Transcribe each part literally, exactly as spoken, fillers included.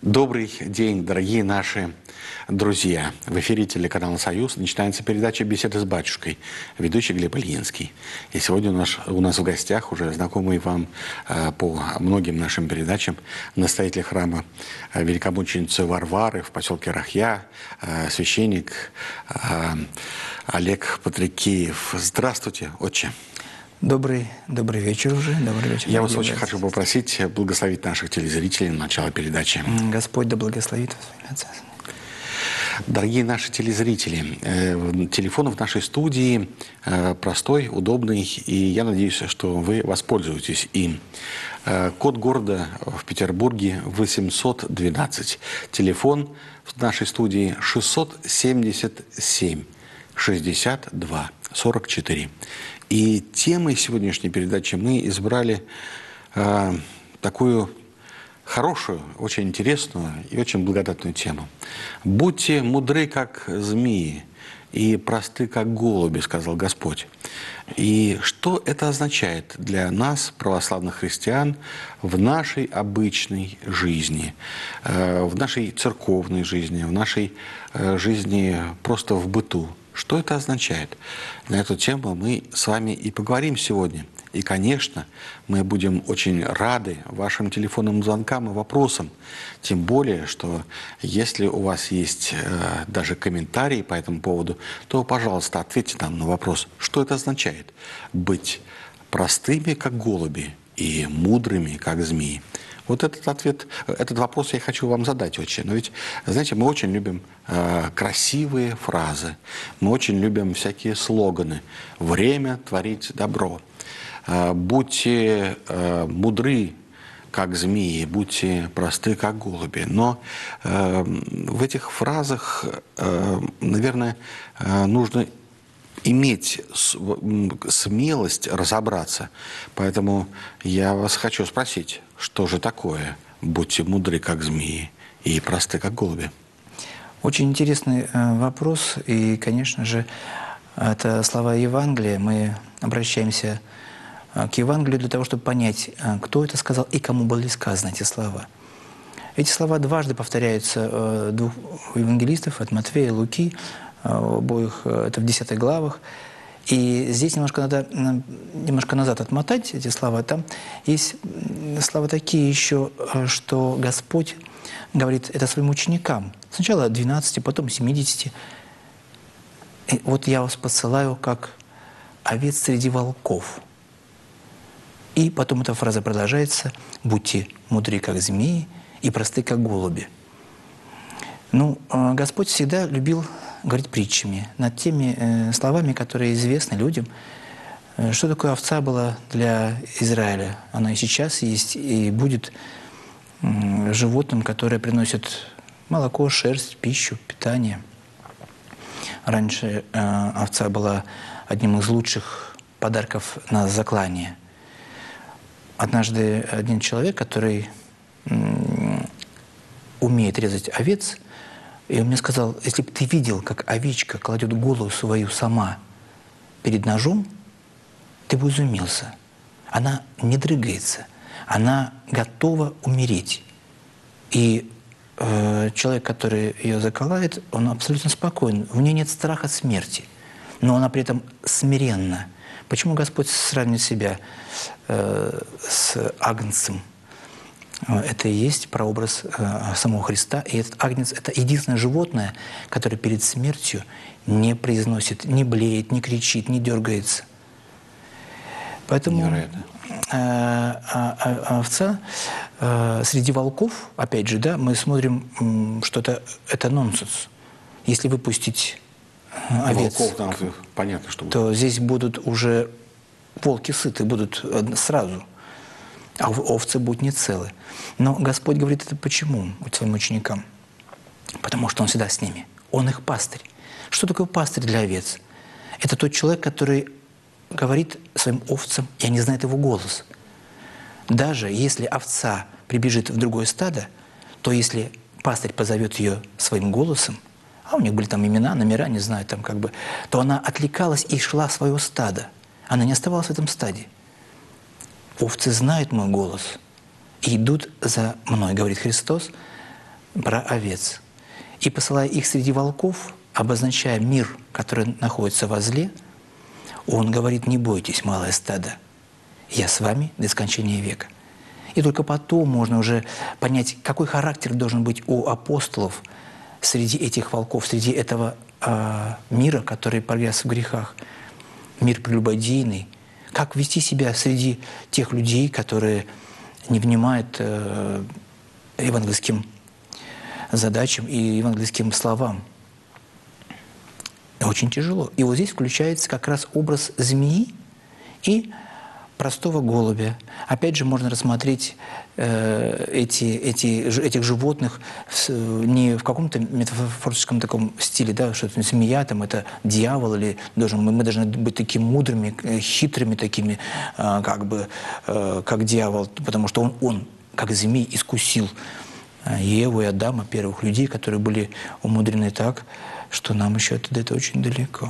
Добрый день, дорогие наши друзья. В эфире телеканала «Союз» начинается передача «Беседы с батюшкой», ведущий Глеб Ильинский. И сегодня у нас, у нас в гостях уже знакомый вам э, по многим нашим передачам настоятель храма э, великомученицы Варвары в поселке Рахья, э, священник э, Олег Патрикеев. Здравствуйте, отче. Добрый, добрый вечер уже. Добрый вечер. Я вас очень хочу попросить благословить наших телезрителей на начало передачи. Господь да благословит вас. Дорогие наши телезрители, э, телефон в нашей студии э, простой, удобный, и я надеюсь, что вы воспользуетесь им. Э, код города в Петербурге восемьсот двенадцать. Телефон в нашей студии шестьсот семьдесят семь шестьдесят два сорок четыре. И темой сегодняшней передачи мы избрали э, такую хорошую, очень интересную и очень благодатную тему. «Будьте мудры, как змеи, и просты, как голуби», — сказал Господь. И что это означает для нас, православных христиан, в нашей обычной жизни, в нашей церковной жизни, в нашей жизни просто в быту? Что это означает? На эту тему мы с вами и поговорим сегодня. И, конечно, мы будем очень рады вашим телефонным звонкам и вопросам. Тем более, что если у вас есть э, даже комментарии по этому поводу, то, пожалуйста, ответьте нам на вопрос, что это означает быть простыми, как голуби, и мудрыми, как змеи. Вот этот ответ, этот вопрос я хочу вам задать, отче. Но ведь, знаете, мы очень любим э, красивые фразы, мы очень любим всякие слоганы. «Время творить добро». Э, «Будьте э, мудры, как змеи, будьте просты, как голуби». Но э, в этих фразах, э, наверное, э, нужно иметь смелость разобраться. Поэтому я вас хочу спросить, что же такое «будьте мудры, как змеи, и просты, как голуби»? Очень интересный вопрос. И, конечно же, это слова Евангелия. Мы обращаемся к Евангелию для того, чтобы понять, кто это сказал и кому были сказаны эти слова. Эти слова дважды повторяются двух евангелистов, от Матфея и Луки, обоих, это в десятых главах. И здесь немножко надо немножко назад отмотать эти слова. Там есть слова такие еще, что Господь говорит это своим ученикам. Сначала двенадцати, потом семидесяти. И вот я вас посылаю, как овец среди волков. И потом эта фраза продолжается: «Будьте мудры, как змеи, и просты, как голуби». Ну, Господь всегда любил говорить притчами над теми э, словами, которые известны людям. Что такое овца была для Израиля? Она и сейчас есть, и будет э, животным, которое приносит молоко, шерсть, пищу, питание. Раньше э, овца была одним из лучших подарков на заклание. Однажды один человек, который э, умеет резать овец, и он мне сказал: если бы ты видел, как овечка кладет голову свою сама перед ножом, ты бы изумился. Она не дрыгается, она готова умереть. И э, человек, который ее заколает, он абсолютно спокоен, в ней нет страха смерти, но она при этом смиренна. Почему Господь сравнивает себя э, с агнцем? Это и есть прообраз э, самого Христа. И этот агнец — это единственное животное, которое перед смертью не произносит, не блеет, не кричит, не дергается. Поэтому э, э, овца э, среди волков, опять же, да, мы смотрим, что это, это нонсенс. Если выпустить овец, волков, там, понятно, что будет. То здесь будут уже волки сыты, будут сразу. А овцы будут не целы. Но Господь говорит это почему своим ученикам? Потому что Он всегда с ними. Он их пастырь. Что такое пастырь для овец? Это тот человек, который говорит своим овцам, и они знают его голос. Даже если овца прибежит в другое стадо, то если пастырь позовет ее своим голосом, а у них были там имена, номера, не знаю, там как бы, то она отвлекалась и шла в свое стадо. Она не оставалась в этом стаде. Овцы знают мой голос и идут за мной, говорит Христос. про овец. И посылая их среди волков, обозначая мир, который находится возле, он говорит: не бойтесь, малое стадо, я с вами до скончания века. И только потом можно уже понять, какой характер должен быть у апостолов среди этих волков, среди этого э, мира, который погряз в грехах, мир прелюбодейный. Как вести себя среди тех людей, которые не внимают э, евангельским задачам и евангельским словам. Очень тяжело. И вот здесь включается как раз образ змеи и простого голубя. Опять же, можно рассмотреть э, эти, эти, этих животных в, не в каком-то метафорическом таком стиле, да, что змея там, это дьявол, или должен, мы, мы должны быть такими мудрыми, хитрыми такими, э, как бы, э, как дьявол, потому что он, он, как змей, искусил Еву и Адама, первых людей, которые были умудрены так, что нам еще до этого очень далеко.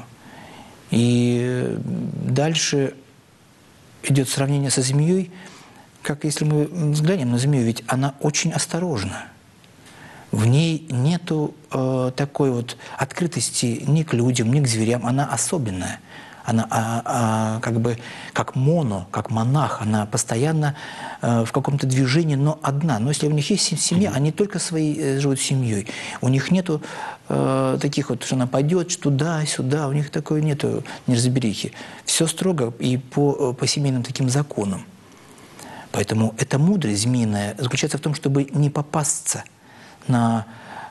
И дальше идет сравнение со змеей, как если мы взглянем на змею, ведь она очень осторожна. В ней нету э, такой вот открытости ни к людям, ни к зверям. Она особенная. Она а, а, как бы как моно, как монах. Она постоянно э, в каком-то движении, но одна. Но если у них есть семья, они только свои э, живут семьей. У них нету э, таких вот, что она пойдет туда-сюда. У них такой нету неразберихи. Все строго и по, по семейным таким законам. Поэтому эта мудрость змеиная заключается в том, чтобы не попасться на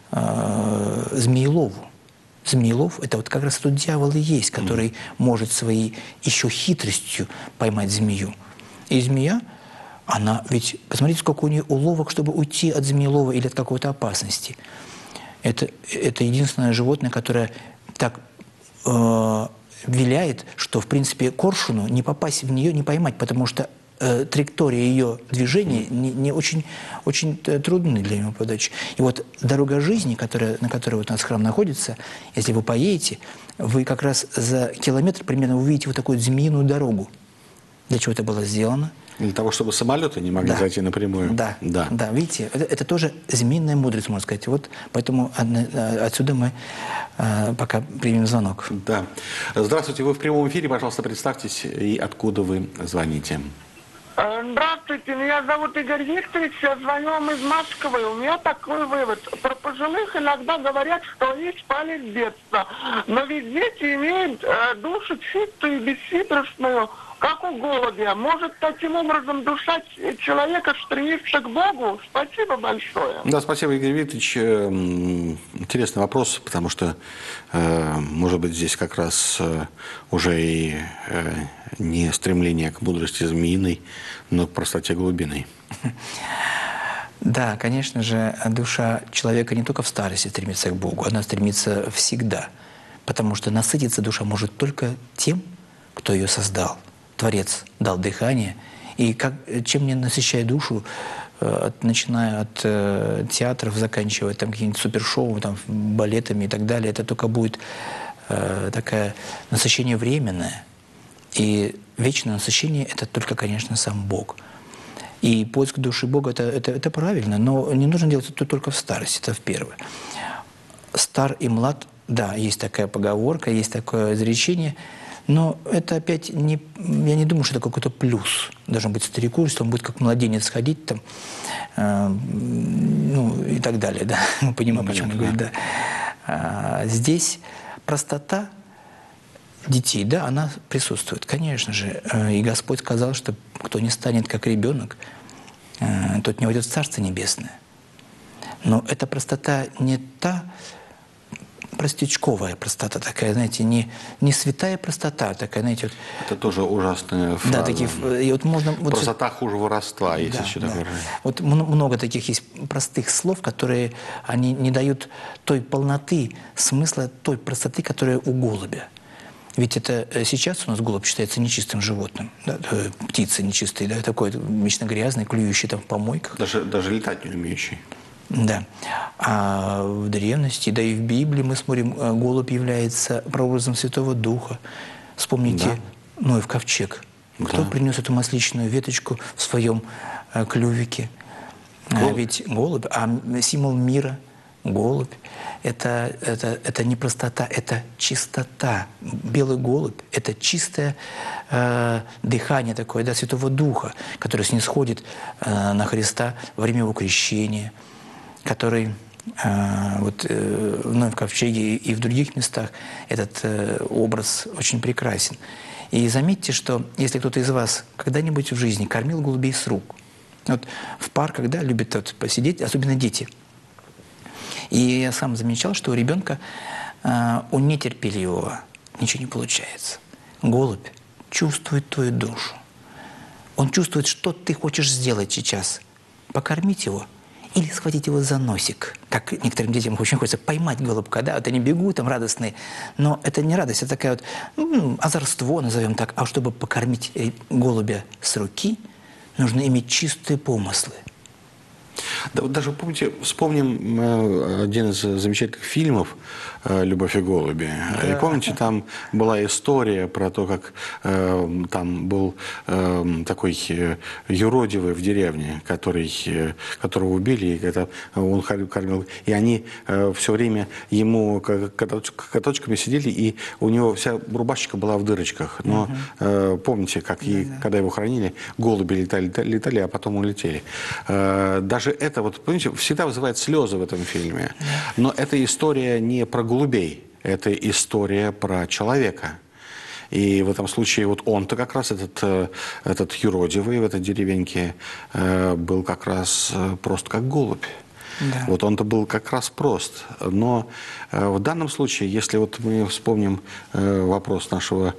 э, змеелову. Змеелов – это вот как раз тот дьявол и есть, который mm. может своей еще хитростью поймать змею. И змея, она ведь, посмотрите, сколько у нее уловок, чтобы уйти от змеелова или от какой-то опасности. Это, это единственное животное, которое так э, виляет, что, в принципе, коршуну не попасть в нее, не поймать, потому что э, траектория ее движения не, не очень, очень трудны для его подачи. И вот дорога жизни, которая, на которой вот у нас храм находится, если вы поедете, вы как раз за километр примерно увидите вот такую змеиную дорогу. Для чего это было сделано? Для того, чтобы самолеты не могли да. зайти напрямую. Да, да, да. Видите, это, это тоже змеиная мудрость, можно сказать. Вот поэтому отсюда мы э, пока примем звонок. Да. Здравствуйте, вы в прямом эфире, пожалуйста, представьтесь и откуда вы звоните. Здравствуйте, меня зовут Игорь Викторович, я звоню вам из Москвы. У меня такой вывод. Про пожилых иногда говорят, что они спали с детства. Но ведь дети имеют э, душу чистую и бесхитростную, как у голубя. Может, таким образом душа человека стремится к Богу? Спасибо большое. Да, спасибо, Игорь Викторович. Интересный вопрос, потому что, может быть, здесь как раз уже и не стремление к мудрости змеиной, но к простоте голубиной. Да, конечно же, душа человека не только в старости стремится к Богу, она стремится всегда. Потому что насытиться душа может только тем, кто ее создал. Творец дал дыхание. И как, чем не насыщая душу, э, начиная от э, театров, заканчивая там какими-то супершоу, там, балетами и так далее, это только будет э, такое насыщение временное. И вечное насыщение – это только, конечно, сам Бог. И поиск души Бога это, – это, это правильно, но не нужно делать это только в старости, это в первое. Стар и млад, да, есть такая поговорка, есть такое изречение, но это опять не, я не думаю, что это какой-то плюс. Должен быть старику, что он будет как младенец ходить там, э, ну и так далее, да. Мы понимаем, ну, почему я говорю, да. А, здесь простота детей, да, она присутствует, конечно же. И Господь сказал, что кто не станет как ребенок, э, тот не войдет в Царство Небесное. Но эта простота не та простячковая простота такая, знаете, не, не святая простота такая, знаете. Вот, это тоже ужасная фраза. Да, такие, и вот можно, вот, простота хуже воровства, есть да, еще да. такое. Вот много таких есть простых слов, которые они не дают той полноты, смысла той простоты, которая у голубя. Ведь это сейчас у нас голубь считается нечистым животным, да, птица нечистая, да, такой вечно грязный, клюющий там в помойках. Даже, даже летать не умеющий. Да. А в древности, да и в Библии мы смотрим, голубь является прообразом Святого Духа. Вспомните, да. Ноев ковчег. Кто да. принес эту масличную веточку в своем клювике? А ведь голубь, а символ мира, голубь, это, это, это не простота, это чистота. Белый голубь – это чистое э, дыхание такое, да, Святого Духа, который снисходит э, на Христа во время его крещения, который э, вот, э, вновь в Ковчеге и в других местах этот э, образ очень прекрасен. И заметьте, что если кто-то из вас когда-нибудь в жизни кормил голубей с рук, вот в парках, да, любят вот посидеть, особенно дети. И я сам замечал, что у ребенка, э, у нетерпеливого ничего не получается. Голубь чувствует твою душу. Он чувствует, что ты хочешь сделать сейчас. Покормить его или схватить его за носик. Как некоторым детям очень хочется поймать голубка, да, вот они бегут там радостные. Но это не радость, это такая вот ну, озорство, назовем так. А чтобы покормить голубя с руки, нужно иметь чистые помыслы. Да, вот даже, помните, вспомним э, один из замечательных фильмов э, «Любовь и голуби». Да. И помните, там была история про то, как э, там был э, такой э, юродивый в деревне, который, э, которого убили, и это, он кормил. И они э, все время ему каточками сидели, и у него вся рубашечка была в дырочках. Но угу. э, помните, как да, и, да. когда его хоронили, голуби летали, летали, а потом улетели. Э, даже это, вот, понимаете, всегда вызывает слезы в этом фильме. Но эта история не про голубей, это история про человека. И в этом случае вот он-то как раз, этот, этот юродивый в этой деревеньке, был как раз просто как голубь. Да. Вот он-то был как раз прост. Но в данном случае, если вот мы вспомним вопрос нашего,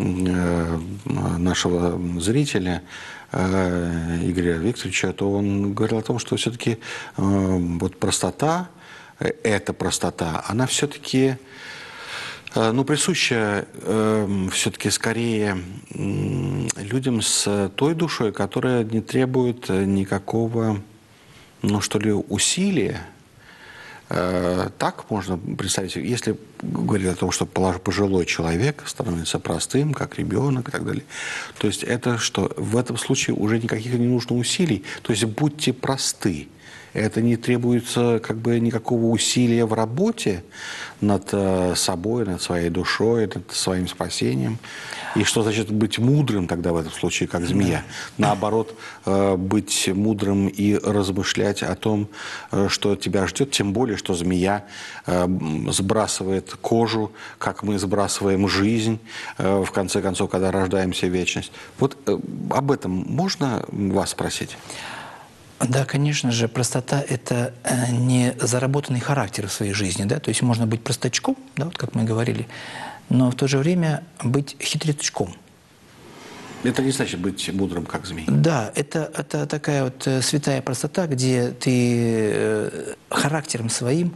нашего зрителя, Игоря Викторовича, то он говорил о том, что все-таки э, вот простота, эта простота, она все-таки э, ну, присуща э, все-таки скорее э, людям с той душой, которая не требует никакого, ну что ли, усилия. Э, так можно представить, если говорить о том, что пожилой человек становится простым, как ребенок и так далее. То есть это что? В этом случае уже никаких не нужно усилий. То есть будьте просты. Это не требуется как бы никакого усилия в работе над собой, над своей душой, над своим спасением. И что значит быть мудрым тогда в этом случае, как змея? Да. Наоборот, быть мудрым и размышлять о том, что тебя ждет, тем более, что змея сбрасывает кожу, как мы сбрасываем жизнь, в конце концов, когда рождаемся в вечность. Вот об этом можно вас спросить? Да, конечно же, простота – это не заработанный характер в своей жизни, да, то есть можно быть простачком, да, вот как мы говорили, но в то же время быть хитрецком. Это не значит быть мудрым, как змей. Да, это, это такая вот святая простота, где ты характером своим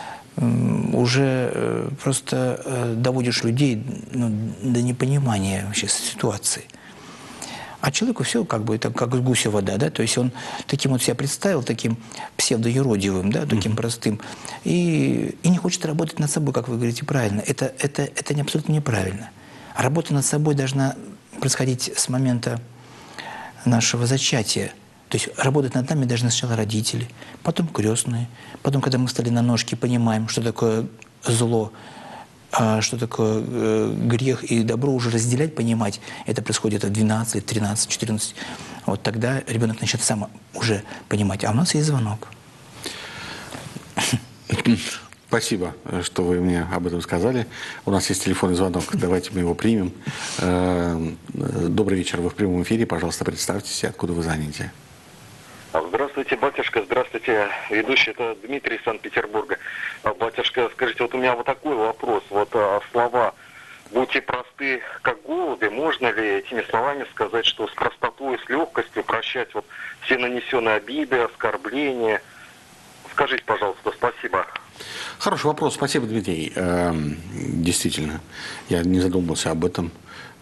уже просто доводишь людей, ну, до непонимания вообще ситуации. А человеку все как бы это как с гуся вода, да, то есть он таким вот себя представил, таким псевдоюродивым, да, таким mm-hmm. простым, и, и не хочет работать над собой, как вы говорите правильно. Это, это, это не абсолютно неправильно. Работа над собой должна происходить с момента нашего зачатия. То есть работать над нами должны сначала родители, потом крестные, потом, когда мы стали на ножки, понимаем, что такое зло, а что такое э, грех и добро, уже разделять, понимать, это происходит в двенадцать, тринадцать, четырнадцать. Вот тогда ребенок начнет сам уже понимать. А у нас есть звонок. Спасибо, что вы мне об этом сказали. У нас есть телефонный звонок, давайте мы его примем. Добрый вечер, вы в прямом эфире. Пожалуйста, представьтесь, откуда вы звоните. Здравствуйте, батюшка, здравствуйте, ведущий, это Дмитрий из Санкт-Петербурга. Батюшка, скажите, вот у меня вот такой вопрос, вот слова «будьте просты, как голуби», можно ли этими словами сказать, что с простотой, с легкостью прощать вот все нанесенные обиды, оскорбления? Скажите, пожалуйста, спасибо. Хороший вопрос, спасибо, Дмитрий. Эм, действительно, я не задумывался об этом.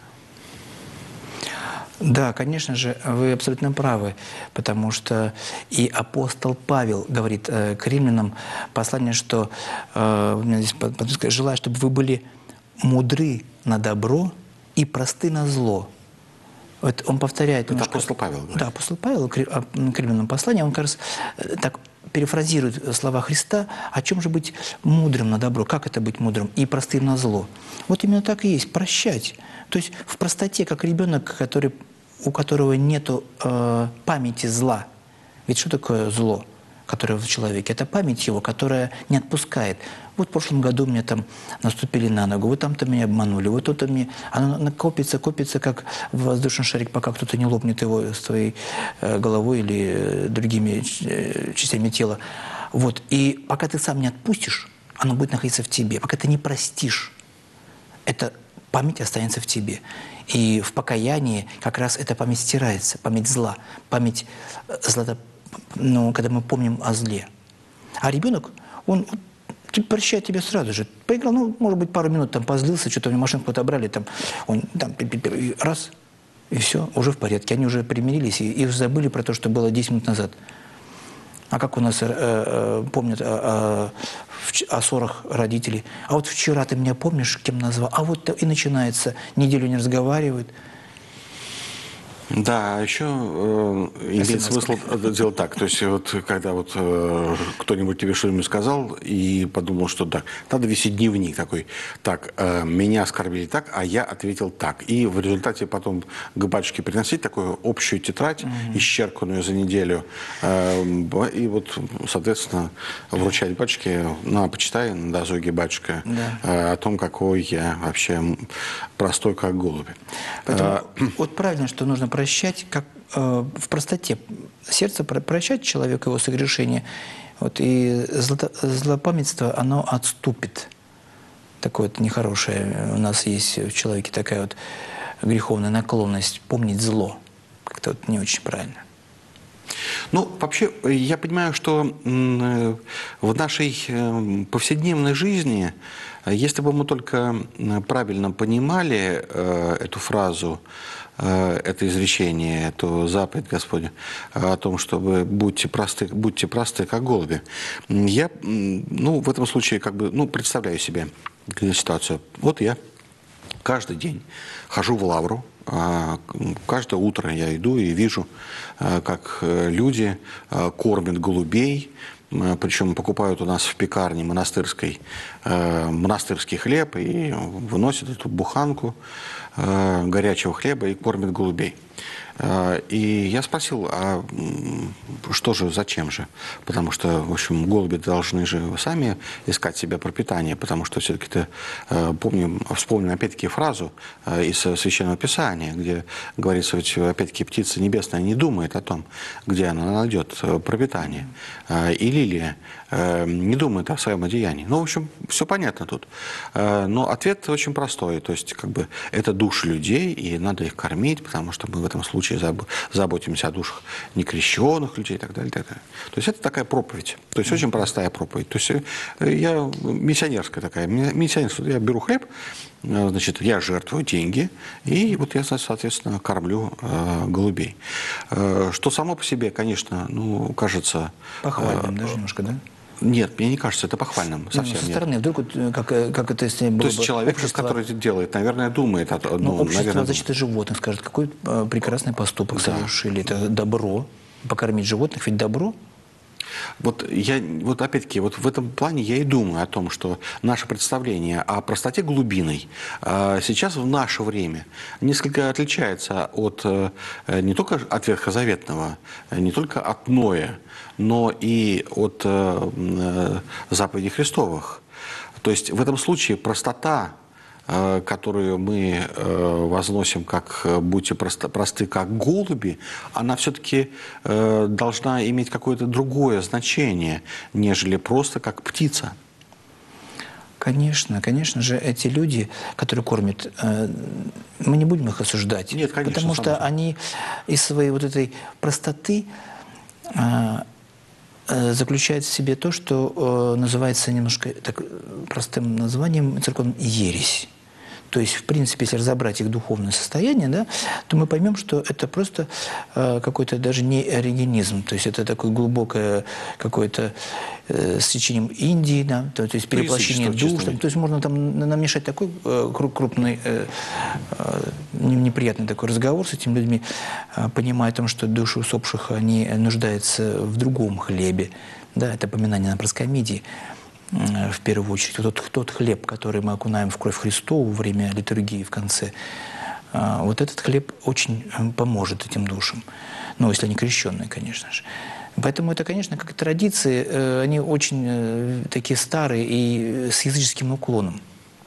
Да, конечно же, вы абсолютно правы, потому что и апостол Павел говорит э, к римлянам послание, что э, у меня здесь подписка, желаю, чтобы вы были мудры на добро и просты на зло. Вот он повторяет... Это немножко, апостол Павел говорит. Да, апостол Павел в Римлянам послании, он, кажется, так перефразирует слова Христа, о чем же быть мудрым на добро, как это быть мудрым и простым на зло. Вот именно так и есть, прощать. То есть в простоте, как ребенок, который, у которого нет э, памяти зла. Ведь что такое зло, которое в человеке? Это память его, которая не отпускает. Вот в прошлом году мне там наступили на ногу, вот там-то меня обманули, вот тут-то мне... Оно копится, копится, как воздушный шарик, пока кто-то не лопнет его с твоей э, головой или э, другими э, частями тела. Вот. И пока ты сам не отпустишь, оно будет находиться в тебе. Пока ты не простишь, эта память останется в тебе. И в покаянии как раз эта память стирается, память зла, память зла, ну, когда мы помним о зле. А ребенок, он... прощает тебя сразу же. Поиграл, ну, может быть, пару минут там позлился, что-то у него машинку отобрали, там, он там, и раз, и все, уже в порядке. Они уже примирились и, и забыли про то, что было десять минут назад. А как у нас э, э, помнят о, о, о ссорах родителей. А вот вчера ты меня помнишь, кем назвал? А вот и начинается, неделю не разговаривают. Да, а еще э, имеет смысл делать так. То есть вот когда вот э, кто-нибудь тебе что-нибудь сказал и подумал, что так, надо вести дневник такой. Так, э, меня оскорбили так, а я ответил так. И в результате потом к батюшке приносить такую общую тетрадь, mm-hmm. исчерканную за неделю. Э, и вот, соответственно, вручать батюшке, ну, а почитай на досуге, батюшка, yeah. э, о том, какой я вообще простой, как голубь. Поэтому, э, вот правильно, что нужно прощать, как э, в простоте. Сердце прощать человека, его согрешение, вот, и зло, злопамятство, оно отступит. Такое вот нехорошее. У нас есть в человеке такая вот греховная наклонность помнить зло. Как-то вот не очень правильно. Ну, вообще, я понимаю, что в нашей повседневной жизни, если бы мы только правильно понимали эту фразу, это изречение, эту заповедь Господня о том, чтобы будьте просты, будьте просты, как голуби. Я, ну, в этом случае, как бы, ну, представляю себе ситуацию. Вот я каждый день хожу в лавру, каждое утро я иду и вижу, как люди кормят голубей, причем покупают у нас в пекарне монастырской монастырский хлеб и выносят эту буханку горячего хлеба и кормят голубей. И я спросил, а что же, зачем же? Потому что, в общем, голуби должны же сами искать себе пропитание, потому что все-таки, помним, вспомним опять-таки фразу из Священного Писания, где говорится, ведь опять-таки птица небесная не думает о том, где она найдет пропитание. И лилия не думает о своем одеянии. Ну, в общем, все понятно тут. Но ответ очень простой, то есть, как бы, это души людей, и надо их кормить, потому что мы в этом случае заботимся о душах некрещенных людей и так далее, и так далее. То есть это такая проповедь. То есть очень простая проповедь. То есть я миссионерская такая. Миссионерская. Я беру хлеб, значит, я жертвую деньги, и вот я, соответственно, кормлю э, голубей. Э, что само по себе, конечно, ну, кажется... Похвальным э, даже немножко, да? Нет, мне не кажется это похвальным. Совсем ну, со нет. стороны, вдруг, как, как это если было То есть бы человек, общество... который это делает, наверное, думает... О, ну, ну, общество наверное, защиты животных скажет, какой э, прекрасный поступок да. совершили. Это добро. Покормить животных ведь добро. Вот я, вот опять-таки, вот в этом плане я и думаю о том, что наше представление о простоте глубиной э, сейчас в наше время несколько отличается от э, не только от ветхозаветного, не только от Ноя, но и от э, э, заповедей Христовых. То есть в этом случае простота, э, которую мы э, возносим как «будьте просто, просты, как голуби», она все-таки э, должна иметь какое-то другое значение, нежели просто как птица. Конечно, конечно же, эти люди, которые кормят, э, мы не будем их осуждать. Нет, конечно, потому что само. они из своей вот этой простоты э, э, заключают в себе то, что э, называется немножко так, простым названием церковным ересь. то есть, в принципе, если разобрать их духовное состояние, да, то мы поймем, что это просто э, какой-то даже не оригенизм, то есть это такое глубокое какое-то э, с течением Индии, да, то, то есть перевоплощение душ, там, то есть можно там намешать такой э, крупный, э, э, неприятный такой разговор с этими людьми, э, понимая о том, что души усопших, они нуждаются в другом хлебе, да, это поминание на проскомидии, в первую очередь. Вот тот, тот хлеб, который мы окунаем в кровь Христову во время литургии в конце, вот этот хлеб очень поможет этим душам. Ну, если они крещенные, конечно же. Поэтому это, конечно, как традиции, они очень такие старые и с языческим уклоном.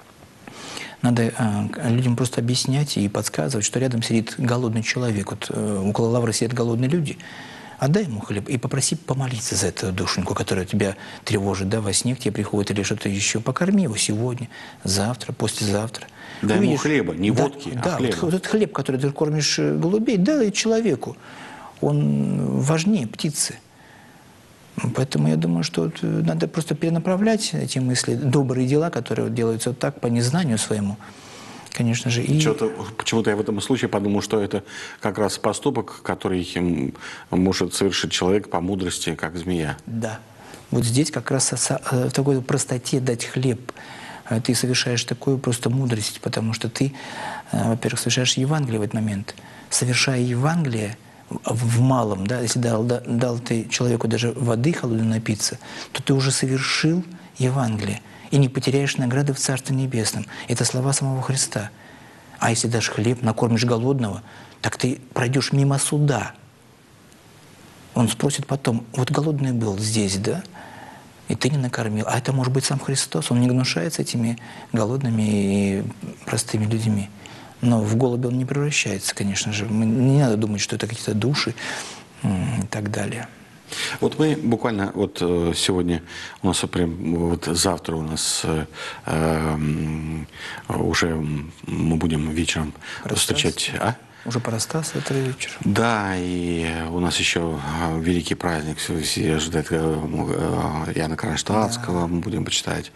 Надо людям просто объяснять и подсказывать, что рядом сидит голодный человек. Вот около лавры сидят голодные люди. Отдай ему хлеб и попроси помолиться за эту душеньку, которая тебя тревожит, да, во сне к тебе приходит или что-то еще. Покорми его сегодня, завтра, послезавтра. Дай Увидишь, ему хлеба, не да, водки, да, а хлеба. Вот, вот этот хлеб, который ты кормишь голубей, дай человеку. Он важнее птицы. Поэтому я думаю, что вот надо просто перенаправлять эти мысли, добрые дела, которые вот делаются вот так по незнанию своему. Конечно же. И... Почему-то я в этом случае подумал, что это как раз поступок, который может совершить человек по мудрости, как змея. Да. Вот здесь как раз в такой простоте дать хлеб. Ты совершаешь такую просто мудрость, потому что ты, во-первых, совершаешь Евангелие в этот момент. Совершая Евангелие в малом, да, если дал, дал ты человеку даже воды холодной напиться, то ты уже совершил Евангелие. И не потеряешь награды в Царстве Небесном. Это слова самого Христа. А если дашь хлеб, накормишь голодного, так ты пройдешь мимо суда. Он спросит потом, вот голодный был здесь, да? И ты не накормил. А это может быть сам Христос. Он не гнушается этими голодными и простыми людьми. Но в голубя он не превращается, конечно же. Не надо думать, что это какие-то души и так далее. Вот мы буквально вот сегодня, у нас прям вот завтра у нас э, уже мы будем вечером Расстас? встречать... А? Уже Парастас, это вечер. Да, и у нас еще великий праздник ожидает Иоанна Кронштадтского, да. Мы будем почитать.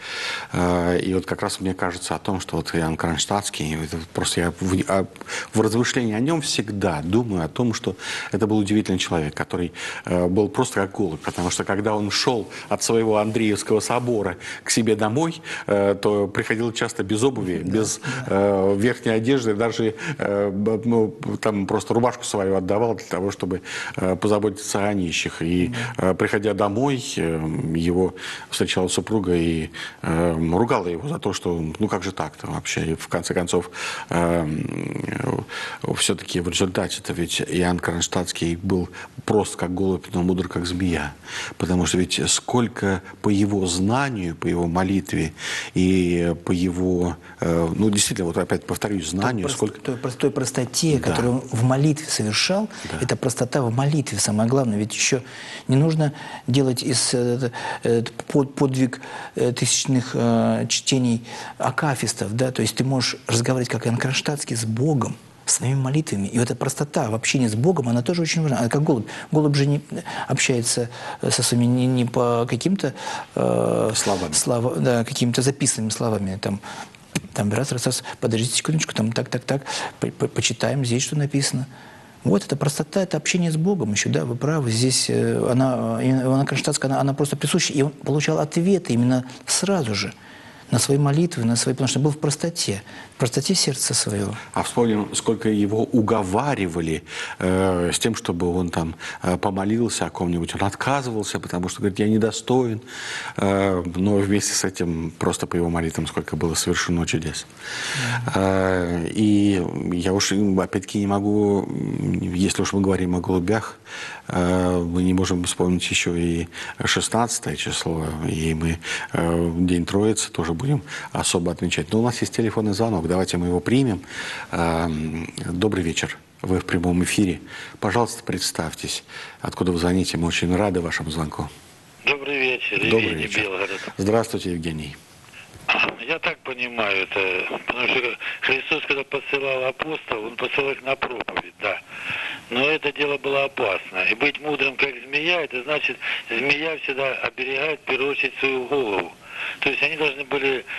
И вот как раз мне кажется о том, что вот Иоанн Кронштадтский, просто я в, в размышлении о нем всегда думаю о том, что это был удивительный человек, который был просто как голубь, потому что когда он шел от своего Андреевского собора к себе домой, то приходил часто без обуви, да, без да. верхней одежды, даже ну, там просто рубашку свою отдавал для того, чтобы э, позаботиться о нищих. И э, приходя домой, э, его встречала супруга и э, ругала его за то, что ну как же так-то вообще. И в конце концов, э, э, все-таки в результате-то ведь Иоанн Кронштадтский был прост как голубь, но мудр как змея. Потому что ведь сколько по его знанию, по его молитве и по его, э, ну действительно, вот опять повторюсь, знанию, той сколько... Той простой простоте, Да. которую он в молитве совершал, да. Это простота в молитве, самое главное. Ведь еще не нужно делать из э, э, под, подвиг э, тысячных э, чтений акафистов, да, то есть ты можешь разговаривать как Иоанн Кронштадтский с Богом, своими молитвами. И вот эта простота в общении с Богом, она тоже очень важна. А как голубь. Голубь же не общается со своими не, не по каким-то э, словами, слова, да, какими-то записанными словами, там, Там, раз, раз, раз, подождите секундочку, там, так, так, так, по -по почитаем здесь, что написано. Вот эта простота, это общение с Богом еще, да, вы правы. Здесь э, она, Иоанна Кронштадтская, она, она просто присуща, и он получал ответы именно сразу же на свои молитвы, на свои, потому что был в простоте, в простоте сердца своего. А вспомним, сколько его уговаривали э, с тем, чтобы он там э, помолился о ком-нибудь. Он отказывался, потому что говорит, я недостоин. Э, но вместе с этим просто по его молитвам сколько было совершено чудес. Mm-hmm. э, и я уж опять-таки не могу, если уж мы говорим о голубях, э, мы не можем вспомнить еще и шестнадцатое число, и мы э, День Троицы тоже будем особо отмечать. Но у нас есть телефонный звонок, давайте мы его примем. Добрый вечер, вы в прямом эфире. Пожалуйста, представьтесь, откуда вы звоните, мы очень рады вашему звонку. Добрый вечер, Добрый Евгений вечер. Белгород. Здравствуйте, Евгений. Я так понимаю это, потому что Христос, когда посылал апостолов, Он посылал их на проповедь, да. Но это дело было опасно. И быть мудрым, как змея, это значит, змея всегда оберегает, в первую очередь, свою голову. То есть они должны были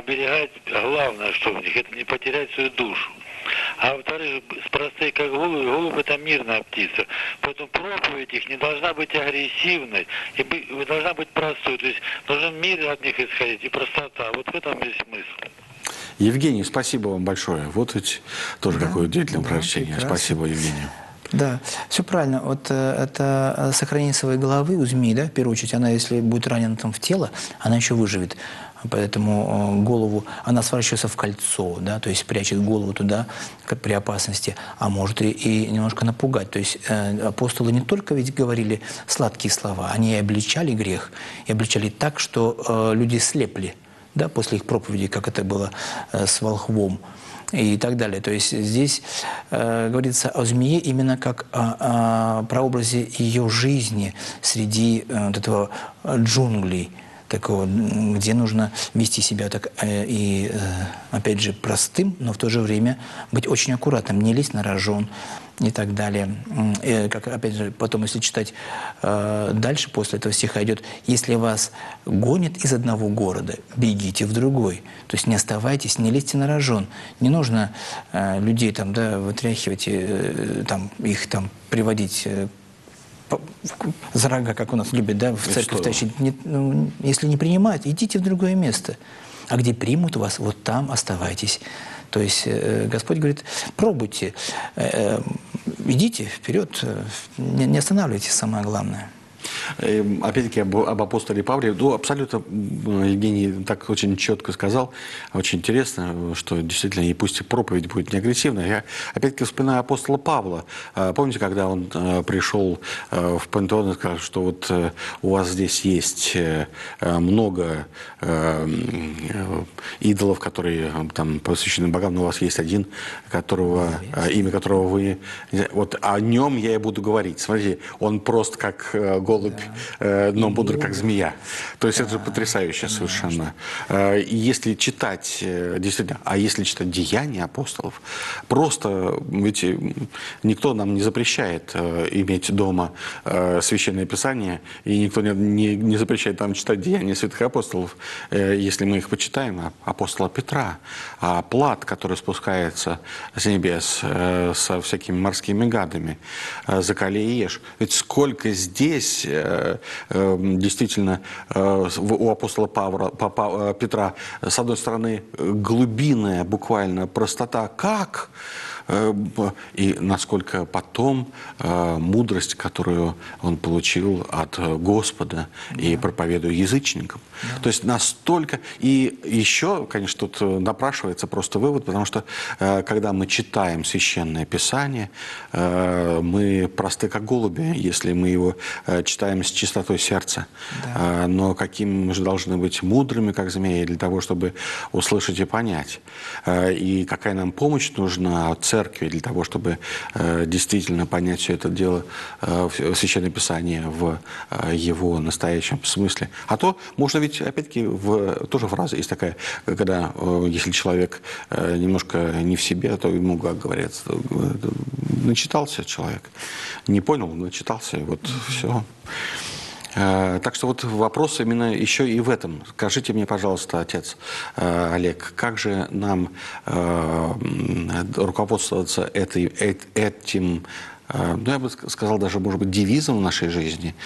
оберегать, главное, что в них, это не потерять свою душу. А во-вторых, простые как голубь, голубь это мирная птица. Поэтому проповедь их не должна быть агрессивной, и быть, должна быть простой. То есть должен мир от них исходить и простота. Вот в этом есть смысл. Евгений, спасибо вам большое. Вот ведь тоже да, какое удивительное да, прочтение. Прекрасно. Спасибо, Евгению. Да, все правильно. Вот э, это сохранение своей головы у змеи, да, в первую очередь, она, если будет ранена там в тело, она еще выживет. Поэтому э, голову, она сворачивается в кольцо, да, то есть прячет голову туда как при опасности, а может и, и немножко напугать. То есть э, апостолы не только ведь говорили сладкие слова, они и обличали грех, и обличали так, что э, люди слепли, да, после их проповеди, как это было э, с волхвом. И так далее. То есть здесь э, говорится о змее именно как о, о прообразе ее жизни среди э, вот этого джунглей, такого, где нужно вести себя так э, и, э, опять же, простым, но в то же время быть очень аккуратным, не лезть на рожон и так далее. И, как, опять же, потом, если читать э, дальше, после этого стиха идет: «Если вас гонят из одного города, бегите в другой». То есть не оставайтесь, не лезьте на рожон. Не нужно э, людей там, да, вытряхивать, э, там, их там приводить э, по, за рога, как у нас любят, да, в церковь тащить. Не, ну, если не принимать, идите в другое место. А где примут вас, вот там оставайтесь. То есть э, Господь говорит: пробуйте, э, идите вперед, э, не, не останавливайтесь, самое главное. Опять-таки об, об апостоле Павле. Ну, абсолютно Евгений так очень четко сказал. Очень интересно, что действительно, и пусть и проповедь будет не агрессивная. Я опять-таки вспоминаю апостола Павла. Помните, когда он пришел в пантеон и сказал, что вот у вас здесь есть много идолов, которые там посвящены богам, но у вас есть один, которого, имя которого вы... Вот о нем я и буду говорить. Смотрите, он просто как голубь, да. но мудр как змея. То есть да. это же потрясающе да. совершенно. И если читать, действительно, а если читать деяния апостолов, просто, ведь никто нам не запрещает иметь дома священное писание, и никто не, не, не запрещает нам читать деяния святых апостолов, если мы их почитаем. Апостола Петра, а плат, который спускается с небес со всякими морскими гадами, закали и ешь. Ведь сколько здесь действительно у апостола Павла, Петра, с одной стороны, глубинная буквально простота, как и насколько потом мудрость, которую он получил от Господа, да. и проповедуя язычникам. Да. То есть настолько... И еще, конечно, тут напрашивается просто вывод, потому что когда мы читаем Священное Писание, мы просты как голуби, если мы его читаем с чистотой сердца. Да. Но какими мы же должны быть мудрыми, как змеи, для того, чтобы услышать и понять. И какая нам помощь нужна от церкви для того, чтобы э, действительно понять все это дело, э, Священное Писание в э, его настоящем смысле. А то можно ведь, опять-таки, в, тоже фраза есть такая, когда, э, если человек э, немножко не в себе, то ему, как говорят, э, начитался человек. Не понял, начитался, и вот mm-hmm. все. Так что вот вопрос именно еще и в этом. Скажите мне, пожалуйста, отец Олег, как же нам руководствоваться этой, этим, ну, я бы сказал, даже, может быть, девизом в нашей жизни,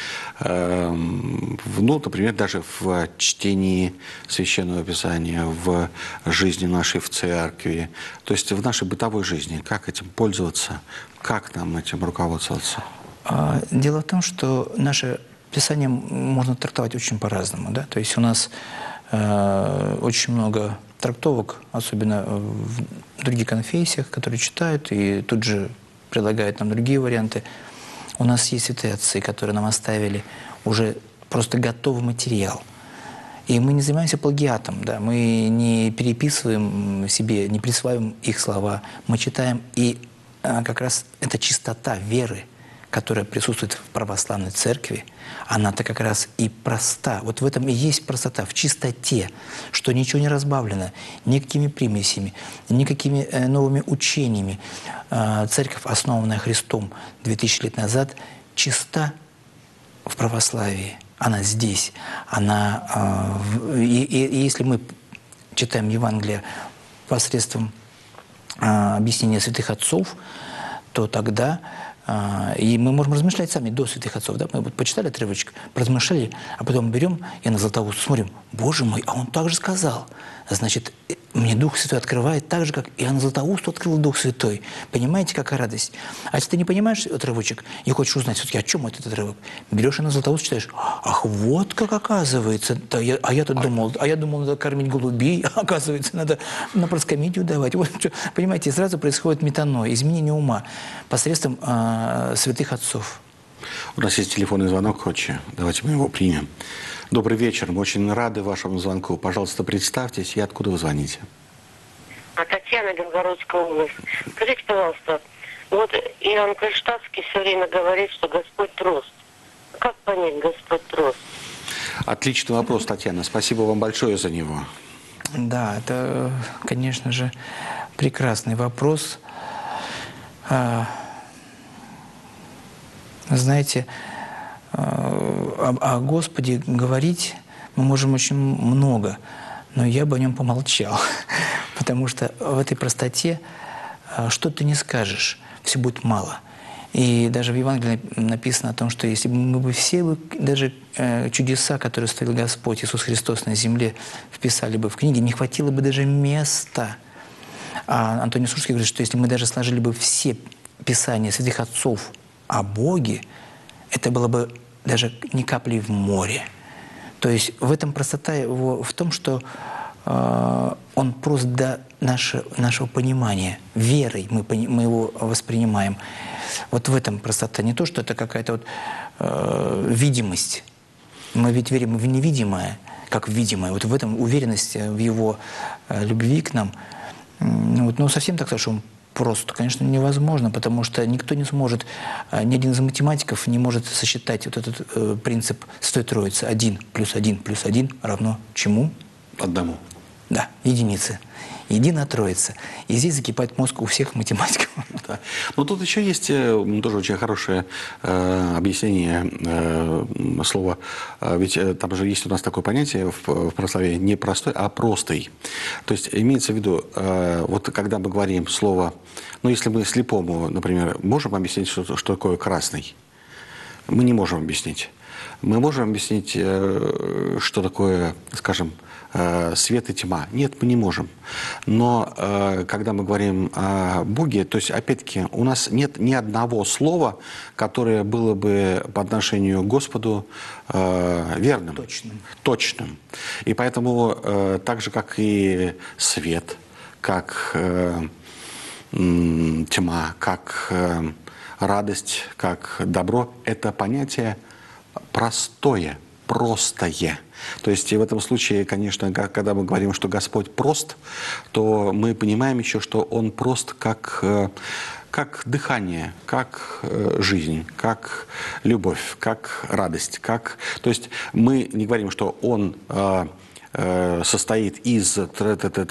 ну, например, даже в чтении Священного Писания, в жизни нашей в церкви, то есть в нашей бытовой жизни, как этим пользоваться, как нам этим руководствоваться? Дело в том, что наше Писание можно трактовать очень по-разному, да? То есть у нас э, очень много трактовок, особенно в других конфессиях, которые читают и тут же предлагают нам другие варианты. У нас есть святые отцы, которые нам оставили уже просто готовый материал. И мы не занимаемся плагиатом, да? Мы не переписываем себе, не присваиваем их слова. Мы читаем, и э, как раз эта чистота веры, которая присутствует в православной церкви, она-то как раз и проста. Вот в этом и есть простота, в чистоте, что ничего не разбавлено никакими примесями, никакими э, новыми учениями. Э, церковь, основанная Христом две тысячи лет назад, чиста в православии. Она здесь. Она, э, в, и, и, и если мы читаем Евангелие посредством а, объяснения святых отцов, то тогда а, и мы можем размышлять сами до святых отцов. Да? Мы вот почитали отрывочек, размышляли, а потом берем Иоанна Златоуста, смотрим, Боже мой, а он так же сказал. Значит, мне Дух Святой открывает так же, как Иоанн Златоусту открыл Дух Святой. Понимаете, какая радость? А если ты не понимаешь отрывочек и хочешь узнать все-таки, о чем этот отрывок, берешь Иоанна Златоуста, читаешь, ах, вот как оказывается. Да, я, а я тут думал, а я думал, надо кормить голубей, а оказывается, надо на проскомидию давать. Вот, понимаете, сразу происходит метаной, изменение ума посредством э, святых отцов. У нас есть телефонный звонок, отче. Давайте мы его примем. Добрый вечер. Мы очень рады вашему звонку. Пожалуйста, представьтесь и откуда вы звоните. А Татьяна, Белгородская область. Скажите, пожалуйста, вот Иоанн Кронштадтский все время говорит, что Господь прост. Как понять Господь прост? Отличный вопрос, Татьяна. Спасибо вам большое за него. Да, это, конечно же, прекрасный вопрос. Знаете, о, о Господе говорить мы можем очень много, но я бы о нем помолчал, потому что в этой простоте что ты не скажешь, все будет мало. И даже в Евангелии написано о том, что если бы мы бы все, бы, даже э, чудеса, которые створил Господь Иисус Христос на земле, вписали бы в книги, не хватило бы даже места. А Антоний Сурский говорит, что если мы даже сложили бы все писания святых отцов о Боге, это было бы даже не капли в море. То есть в этом простота его в том, что э, он просто до нашего, нашего понимания, верой мы, мы его воспринимаем. Вот в этом простота. Не то, что это какая-то вот, э, видимость. Мы ведь верим в невидимое, как в видимое. Вот в этом уверенность в его э, любви к нам. Ну, вот, ну, совсем так сказать, что он просто, конечно, невозможно, потому что никто не сможет, ни один из математиков не может сосчитать вот этот э, принцип Святой Троицы. Один плюс один плюс один равно чему? Одному. Да, единице. Единая Троица. И здесь закипает мозг у всех математиков. Да. Но тут еще есть э, тоже очень хорошее э, объяснение э, слова. Э, ведь э, там же есть у нас такое понятие в, в православии не простой, а простый. То есть имеется в виду, э, вот когда мы говорим слово, ну если мы слепому, например, можем объяснить, что, что такое красный? Мы не можем объяснить. Мы можем объяснить, э, что такое, скажем, свет и тьма. Нет, мы не можем. Но э, когда мы говорим о Боге, то есть, опять-таки, у нас нет ни одного слова, которое было бы по отношению к Господу э, верным. Точным. Точным. И поэтому, э, так же, как и свет, как э, э, тьма, как э, радость, как добро, это понятие простое, простое. То есть и в этом случае, конечно, когда мы говорим, что Господь прост, то мы понимаем еще, что Он прост как, как дыхание, как жизнь, как любовь, как радость. Как... То есть мы не говорим, что Он состоит из вот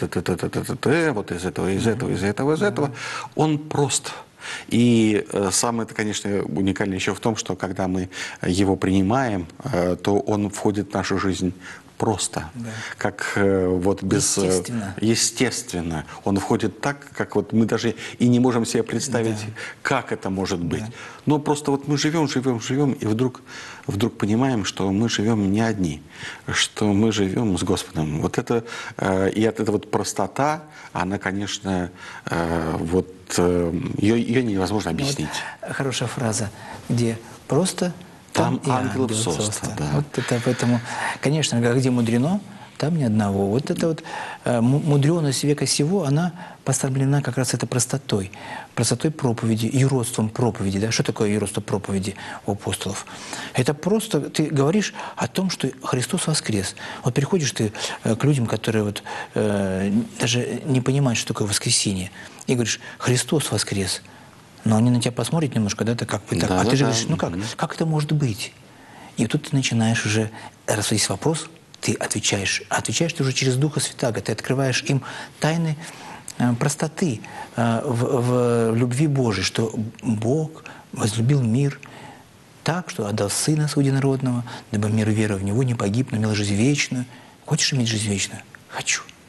из этого, из этого, из этого, из этого. Он прост. И самое это, конечно, уникальное еще в том, что когда мы его принимаем, то он входит в нашу жизнь просто, да. Как вот без... Естественно. Естественно. Он входит так, как вот мы даже и не можем себе представить, да. Как это может быть. Да. Но просто вот мы живем, живем, живем, и вдруг, вдруг понимаем, что мы живем не одни, что мы живем с Господом. Вот это, и от эта вот простота, она, конечно, вот ее, ее невозможно объяснить. Вот хорошая фраза, где просто... Там, там ангелов соста. Да. Вот это поэтому, конечно, где мудрено, там ни одного. Вот эта вот э, мудреность века сего, она поставлена как раз этой простотой. Простотой проповеди, юродством проповеди. Да? Что такое юродство проповеди у апостолов? Это просто ты говоришь о том, что Христос воскрес. Вот приходишь ты э, к людям, которые вот, э, даже не понимают, что такое воскресение, и говоришь, Христос воскрес. Но они на тебя посмотрят немножко, да, это как бы так. Да, а да, ты же да. говоришь, ну как, как это может быть? И тут ты начинаешь уже, раз есть вопрос, ты отвечаешь. Отвечаешь ты уже через Духа Святаго, ты открываешь им тайны э, простоты э, в, в любви Божией, что Бог возлюбил мир так, что отдал Сына Своего Единородного, дабы мир веры в Него не погиб, но имел жизнь вечную. Хочешь иметь жизнь вечную? Хочу.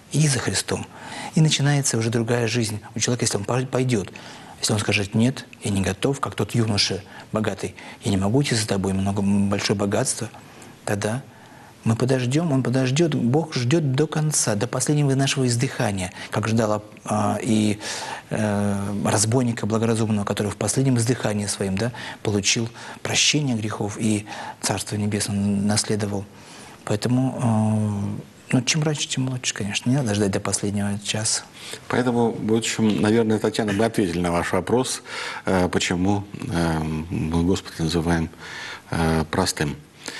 и за Христом. И начинается уже другая жизнь у человека, если он пойдет. Если он скажет «нет, я не готов», как тот юноша богатый, «я не могу идти за тобой, много, большое богатство», тогда мы подождем, он подождет, Бог ждет до конца, до последнего нашего издыхания, как ждал а, и а, разбойника благоразумного, который в последнем издыхании своем, да, получил прощение грехов и Царство Небесное наследовал. Поэтому, а, ну, чем раньше, тем лучше, конечно. Не надо ждать до последнего часа. Поэтому, в общем, наверное, Татьяна, мы ответили на ваш вопрос, почему мы Господа называем простым.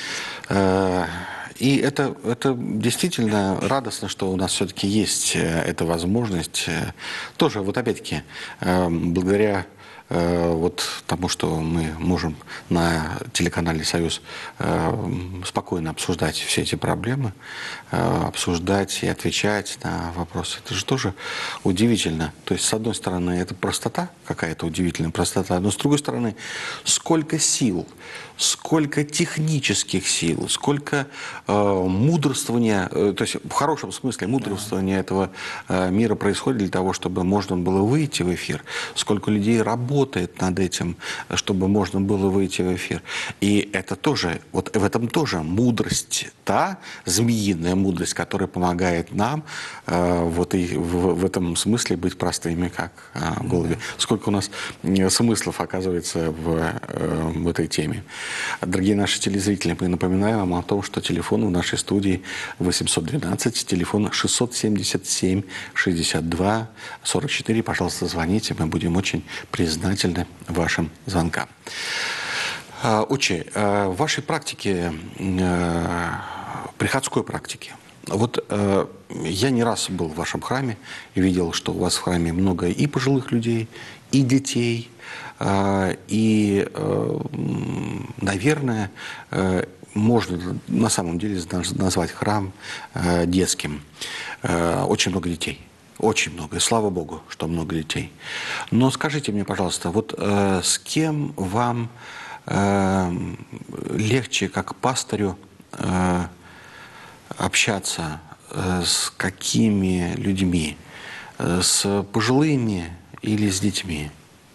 И это, это действительно радостно, что у нас все-таки есть эта возможность. Тоже, вот опять-таки, благодаря вот тому, что мы можем на телеканале «Союз» спокойно обсуждать все эти проблемы, обсуждать и отвечать на вопросы. Это же тоже удивительно. То есть, с одной стороны, это простота, какая-то удивительная простота, но с другой стороны, сколько сил, сколько технических сил, сколько э, мудрствования, э, то есть в хорошем смысле мудрствования этого э, мира происходит для того, чтобы можно было выйти в эфир, сколько людей работает над этим, чтобы можно было выйти в эфир. И это тоже, вот в этом тоже мудрость, та змеиная мудрость, которая помогает нам э, вот и в, в этом смысле быть простыми, как э, в голове. Сколько у нас смыслов оказывается в, э, в этой теме. Дорогие наши телезрители, мы напоминаем вам о том, что телефон в нашей студии восемьсот двенадцать, телефон шестьсот семьдесят семь шестьдесят два сорок четыре. Пожалуйста, звоните, мы будем очень признательны вашим звонкам. Отче, в вашей практике, приходской практике, вот я не раз был в вашем храме и видел, что у вас в храме много и пожилых людей, и детей, и, наверное, можно на самом деле назвать храм детским. Очень много детей. Очень много. И слава Богу, что много детей. Но скажите мне, пожалуйста, вот с кем вам легче, как пастырю, общаться, с какими людьми? С пожилыми или с детьми?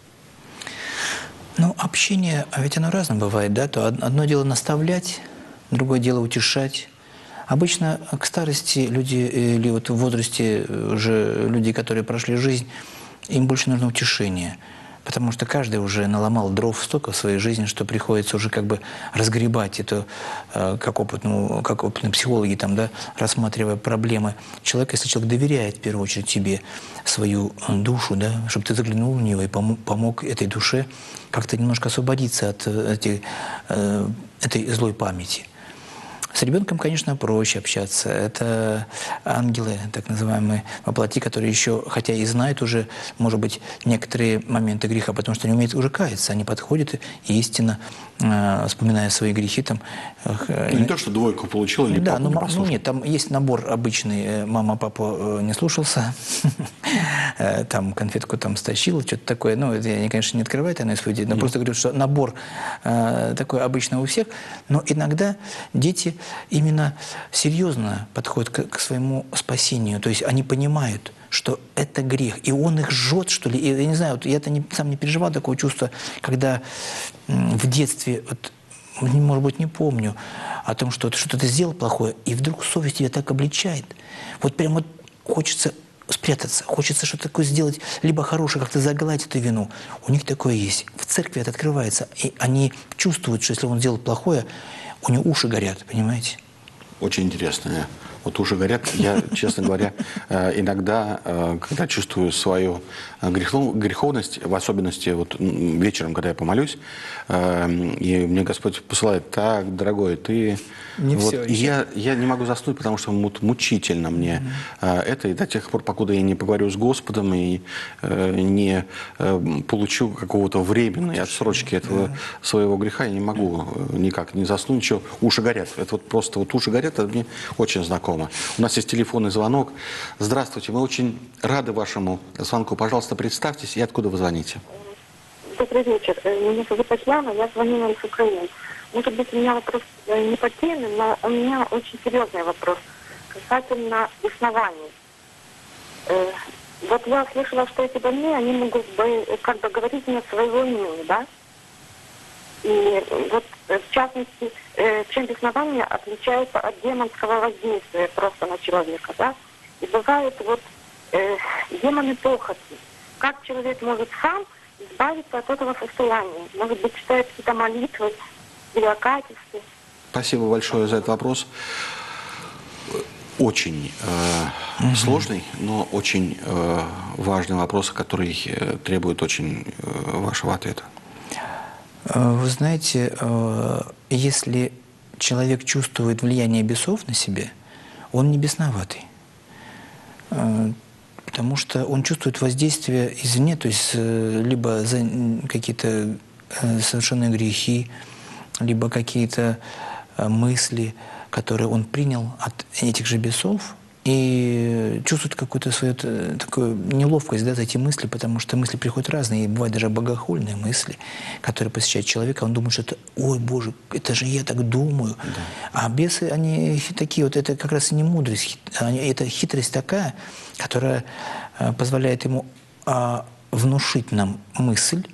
Ну, общение, а ведь оно разное бывает, да? То одно дело наставлять, другое дело утешать. Обычно к старости люди, или вот в возрасте уже люди, которые прошли жизнь, им больше нужно утешение. Потому что каждый уже наломал дров столько в своей жизни, что приходится уже как бы разгребать это, как, опытному, как опытные психологи, там, да, рассматривая проблемы человека. Если человек доверяет, в первую очередь, тебе свою душу, да, чтобы ты заглянул в нее и помог, помог этой душе как-то немножко освободиться от этой, этой злой памяти. С ребенком, конечно, проще общаться. Это ангелы, так называемые, воплоти, которые еще, хотя и знают уже, может быть, некоторые моменты греха, потому что они умеют уже каяться. Они подходят и истинно, э, вспоминая свои грехи. Там, э, не то, что двойку получил или да, папу ну, не послушал. Ну нет, там есть набор обычный. Мама, папа не слушался, там конфетку там стащил, что-то такое. Ну, это я, конечно, не открываю тайную свою деятельность, но просто говорю, что набор такой обычный у всех. Но иногда дети именно серьезно подходят к, к своему спасению. То есть они понимают, что это грех. И он их жжет, что ли. И, я не знаю, вот я-то не, сам не переживал такого чувства, когда м, в детстве, вот, может быть, не помню, о том, что ты что-то сделал плохое, и вдруг совесть тебя так обличает. Вот прям вот хочется спрятаться, хочется что-то такое сделать, либо хорошее, как-то загладить эту вину. У них такое есть. В церкви это открывается. И они чувствуют, что если он сделал плохое, у него уши горят, понимаете? Очень интересно. Вот уши горят. Я, честно говоря, иногда, когда чувствую свою греховность, в особенности вот вечером, когда я помолюсь, и мне Господь посылает: так, дорогой, ты... Не вот, все и я, я не могу заснуть, потому что мучительно мне mm-hmm. это. И до тех пор, покуда я не поговорю с Господом и не получу какого-то временной отсрочки этого yeah. своего греха, я не могу никак не заснуть. Ничего, уши горят. Это вот просто вот уши горят, это мне очень знакомо. У нас есть телефонный звонок. Здравствуйте, мы очень рады вашему звонку. Пожалуйста, представьтесь и откуда вы звоните. Добрый вечер. Меня зовут Татьяна, я звоню вам с Украины. Может быть, у меня вопрос не по теме, но у меня очень серьезный вопрос касательно оснований. Вот я слышала, что эти больные, они могут бы, как бы говорить мне своего имени, да? И вот, в частности, э, чем беснование отличается от демонского воздействия просто на человека, да? И бывают вот э, демоны похоти. Как человек может сам избавиться от этого состояния? Может быть, читает какие-то молитвы или акатисты? Спасибо большое за этот вопрос. Очень э, угу. сложный, но очень э, важный вопрос, который э, требует очень э, вашего ответа. Вы знаете, если человек чувствует влияние бесов на себе, он не бесноватый. Потому что он чувствует воздействие извне, то есть либо за какие-то совершенные грехи, либо какие-то мысли, которые он принял от этих же бесов, и чувствует какую-то свою такую неловкость, да, за эти мысли, потому что мысли приходят разные, и бывают даже богохульные мысли, которые посещают человека, он думает, что это, ой, Боже, это же я так думаю. Да. А бесы, они такие, вот это как раз и не мудрость, это хитрость такая, которая позволяет ему а, внушить нам мысль,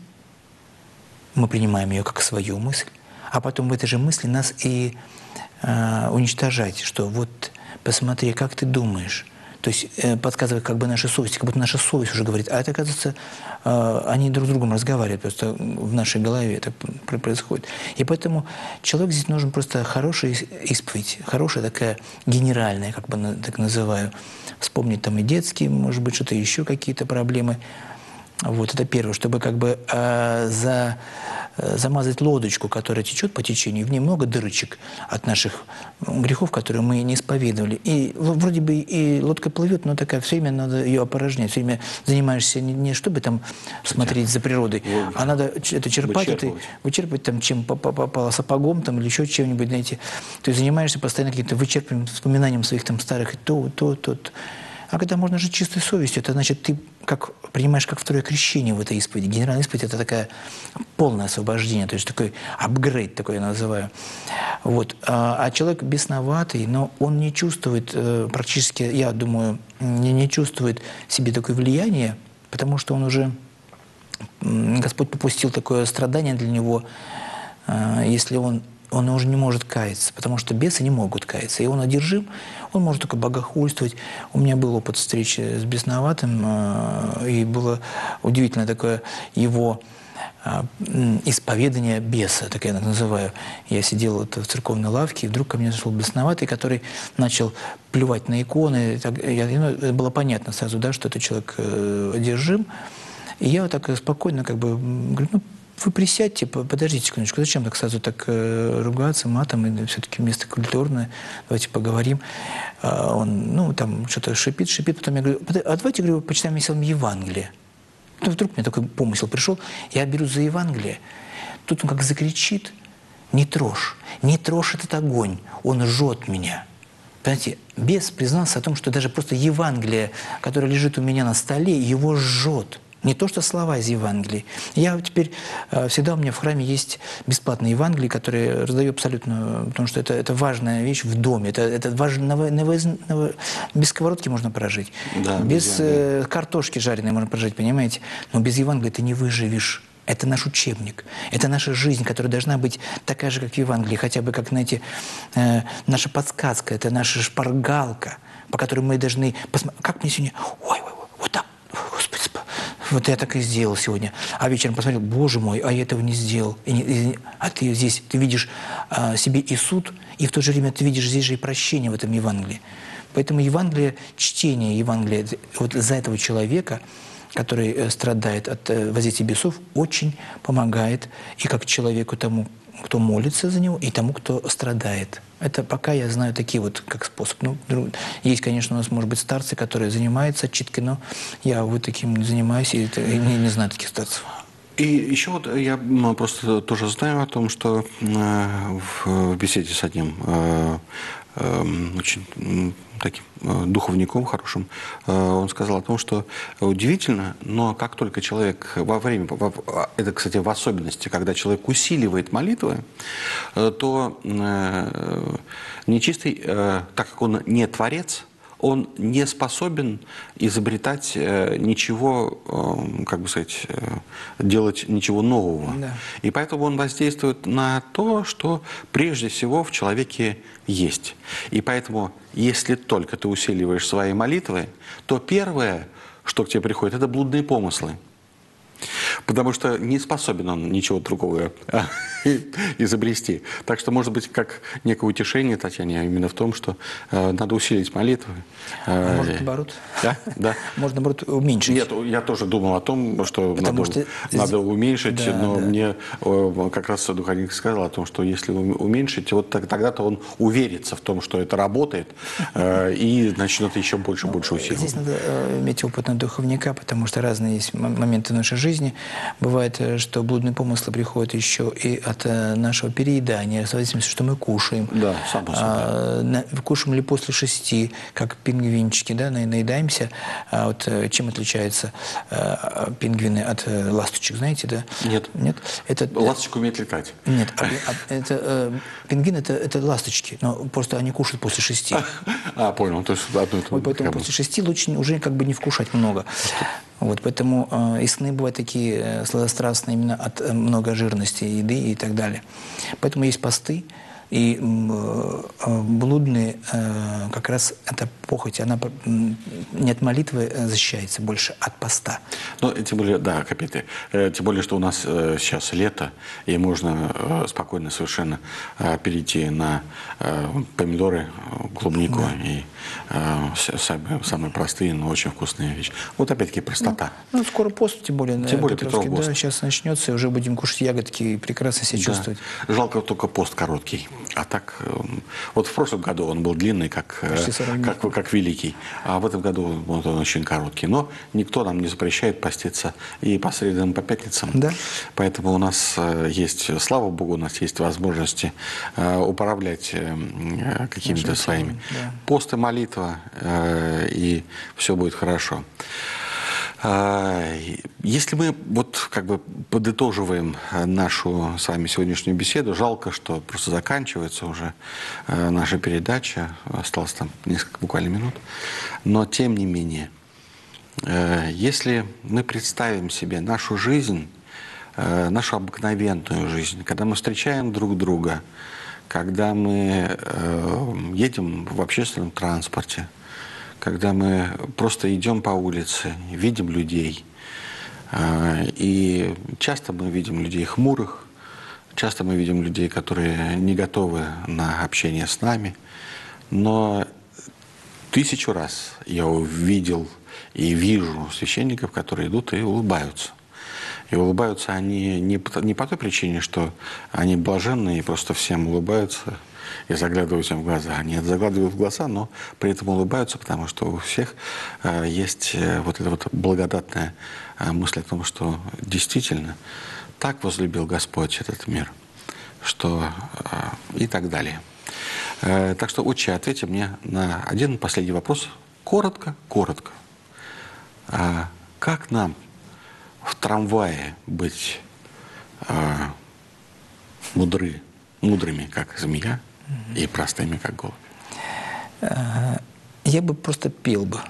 мы принимаем ее как свою мысль, а потом в этой же мысли нас и а, уничтожать, что вот посмотри, как ты думаешь. То есть э, подсказывает как бы наша совесть, как будто наша совесть уже говорит. А это, оказывается, э, они друг с другом разговаривают, просто в нашей голове это происходит. И поэтому человек здесь нужен просто хорошая исповедь, хорошая такая генеральная, как бы так называю. Вспомнить там и детские, может быть, что-то еще, какие-то проблемы. Вот, это первое, чтобы как бы э, за, э, замазать лодочку, которая течет по течению, в ней много дырочек от наших грехов, которые мы не исповедовали. И вроде бы и лодка плывет, но такая все время надо ее опорожнять. Все время занимаешься не, не чтобы там смотреть за природой, а надо это черпать, это, вычерпывать там, чем попало сапогом там, или еще чем-нибудь, знаете. То есть занимаешься постоянно каким-то вычерпыванием, вспоминанием своих там старых то, то, то. А когда можно жить чистой совестью, это значит, ты как, принимаешь как второе крещение в этой исповеди. Генеральная исповедь – это такое полное освобождение, то есть такой апгрейд, такой я называю. Вот. А, а человек бесноватый, но он не чувствует э, практически, я думаю, не, не чувствует в себе такое влияние, потому что он уже, Господь попустил такое страдание для него, э, если он он уже не может каяться, потому что бесы не могут каяться. И он одержим, он может только богохульствовать. У меня был опыт встречи с бесноватым, и было удивительное такое его исповедание беса, так я это называю. Я сидел в церковной лавке, и вдруг ко мне зашел бесноватый, который начал плевать на иконы. Я, ну, это было понятно сразу, да, что это человек одержим. И я вот так спокойно как бы говорю, ну, вы присядьте, подождите секундочку, зачем так сразу так э, ругаться матом, и все-таки место культурное, давайте поговорим. А он, ну, там что-то шипит, шипит, потом я говорю, а давайте, говорю, почитаем вместе Евангелие. Ну, вдруг мне такой помысел пришел, я беру за Евангелие, тут он как закричит, не трожь, не трожь этот огонь, он жжет меня. Понимаете, бес признался о том, что даже просто Евангелие, которое лежит у меня на столе, его жжет. Не то, что слова из Евангелия. Я теперь, всегда у меня в храме есть бесплатные Евангелия, которые раздаю абсолютно, потому что это, это важная вещь в доме. Это, это важно, на, на, на, без сковородки можно прожить, да, без э, картошки жареной можно прожить, понимаете? Но без Евангелия ты не выживешь. Это наш учебник, это наша жизнь, которая должна быть такая же, как в Евангелии, хотя бы, как, знаете, э, наша подсказка, это наша шпаргалка, по которой мы должны посмотреть, как мне сегодня, ой, ой, ой, вот так, Господи, вот я так и сделал сегодня. А вечером посмотрел, Боже мой, а я этого не сделал. И не, и, а ты здесь, ты видишь а, себе и суд, и в то же время ты видишь здесь же и прощение в этом Евангелии. Поэтому Евангелие, чтение Евангелия вот за этого человека, который э, страдает от э, воздействия бесов, очень помогает и как человеку тому, кто молится за него, и тому, кто страдает. Это пока я знаю такие вот как способ. Ну, есть, конечно, у нас, может быть, старцы, которые занимаются читкой, но я вот таким не занимаюсь и, и не, не знаю таких старцев. И еще вот я просто тоже знаю о том, что э, в беседе с одним э, э, очень таким духовником хорошим, он сказал о том, что удивительно, но как только человек во время, это, кстати, в особенности, когда человек усиливает молитвы, то нечистый, так как он не творец, он не способен изобретать э, ничего, э, как бы сказать, э, делать ничего нового. Да. И поэтому он воздействует на то, что прежде всего в человеке есть. И поэтому, если только ты усиливаешь свои молитвы, то первое, что к тебе приходит, это блудные помыслы. Потому что не способен он ничего другого изобрести. Так что, может быть, как некое утешение, Татьяне, именно в том, что э, надо усилить молитвы. А может, наоборот? Да? Да. Можно, наоборот, уменьшить. Нет, я тоже думал о том, что Потому надо, что... надо уменьшить, Да, но да. мне э, как раз духовник сказал о том, что если уменьшить, вот так- тогда-то он уверится в том, что это работает, э, и начнет еще больше и больше усиливать. Здесь надо э, иметь опытного духовника, потому что разные есть м- моменты в нашей жизни. Бывает, э, что блудные помыслы приходят еще и от э, нашего переедания, в зависимости, что мы кушаем. Да, само собой. А, на- кушаем ли после шести, как пингвинчики, да, на- наедаемся. А вот э, чем отличаются э, пингвины от э, ласточек, знаете, да? Нет. Нет? Это, Ласточка умеет летать. Нет, а, а, это, э, пингвин это, это ласточки, но просто они кушают после шести. А, понял, то есть одно и то Вот поэтому как бы. после шести лучше уже как бы не вкушать много. Вот, поэтому э, и сны бывают такие э, сладострастные именно от э, многожирности еды и так далее. Поэтому есть посты, и м, э, блудные э, как раз эта похоть, она м, не от молитвы э, защищается больше, от поста. Ну, и тем более, да, Капиты, э, тем более, что у нас э, сейчас лето, и можно э, спокойно совершенно э, перейти на э, помидоры, э, клубнику и э, с- самые, самые простые, но очень вкусные вещи. Вот опять-таки простота. Ну, скоро пост, тем более, Тем э, более Петровский, Петров пост. да, сейчас начнется, и уже будем кушать ягодки и прекрасно себя Да. чувствовать. Жалко только пост короткий. А так, э, вот в прошлом году он был длинный, как, э, Почти сорок дней. как, как великий, а в этом году вот он очень короткий. Но никто нам не запрещает поститься и по средам, и по пятницам. Да. Поэтому у нас э, есть, слава Богу, у нас есть возможности э, управлять э, э, какими-то Нашим своими. телом, да. Пост и молитва, э, и все будет хорошо. А, Если мы вот как бы подытоживаем э, нашу с вами сегодняшнюю беседу, жалко, что просто заканчивается уже э, наша передача, осталось там несколько буквально минут, но тем не менее, э, если мы представим себе нашу жизнь, э, нашу обыкновенную жизнь, когда мы встречаем друг друга, когда мы э, едем в общественном транспорте, когда мы просто идем по улице, видим людей. э, И часто мы видим людей хмурых, часто мы видим людей, которые не готовы на общение с нами. Но тысячу раз я увидел и вижу священников, которые идут и улыбаются. И улыбаются они не по, не по той причине, что они блаженные и просто всем улыбаются и заглядывают им в глаза. Они заглядывают в глаза, но при этом улыбаются, потому что у всех э, есть э, вот эта вот благодатная э, мысль о том, что действительно так возлюбил Господь этот мир, что э, и так далее. Э, так что, отче, ответьте мне на один последний вопрос. Коротко, коротко. А как нам в трамвае быть э, мудры, мудрыми, как змея, и простыми, как голубь? Я бы просто пел бы.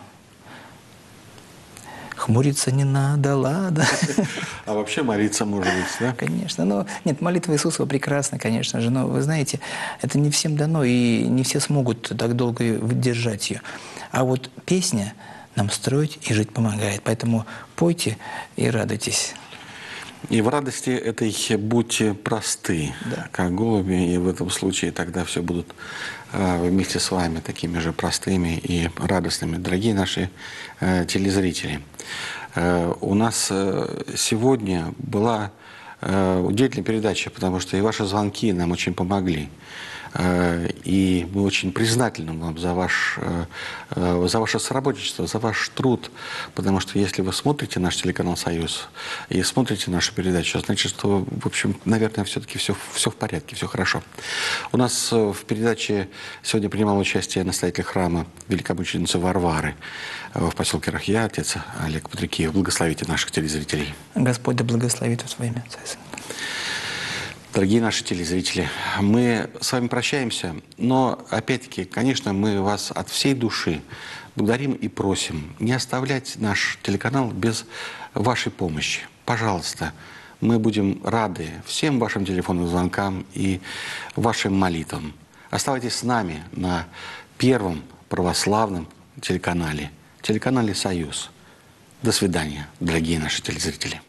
Хмуриться не надо, ладно. А вообще молиться, может быть, да? Конечно. Но нет, молитва Иисуса прекрасна, конечно же. Но вы знаете, это не всем дано, и не все смогут так долго выдержать ее. А вот песня нам строить и жить помогает. Поэтому пойте и радуйтесь. И в радости этой будьте просты, Да. как голуби, и в этом случае тогда все будут э, вместе с вами такими же простыми и радостными. Дорогие наши э, телезрители, э, у нас э, сегодня была э, удивительная передача, потому что и ваши звонки нам очень помогли. Э, И мы очень признательны вам за, ваш, э, э, за ваше соработничество, за ваш труд. Потому что если вы смотрите наш телеканал «Союз» и смотрите нашу передачу, значит, что, в общем, наверное, все-таки все, все в порядке, все хорошо. У нас э, в передаче сегодня принимал участие настоятель храма великомученицы Варвары э, в поселке Рахья, отец Олег Патрикеев. Благословите наших телезрителей. Господь да благословит вас во имя Отца и Сына. Дорогие наши телезрители, мы с вами прощаемся, но, опять-таки, конечно, мы вас от всей души благодарим и просим не оставлять наш телеканал без вашей помощи. Пожалуйста, мы будем рады всем вашим телефонным звонкам и вашим молитвам. Оставайтесь с нами на первом православном телеканале, телеканале «Союз». До свидания, дорогие наши телезрители.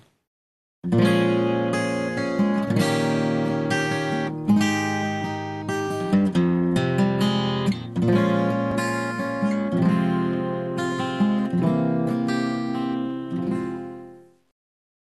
Thank you.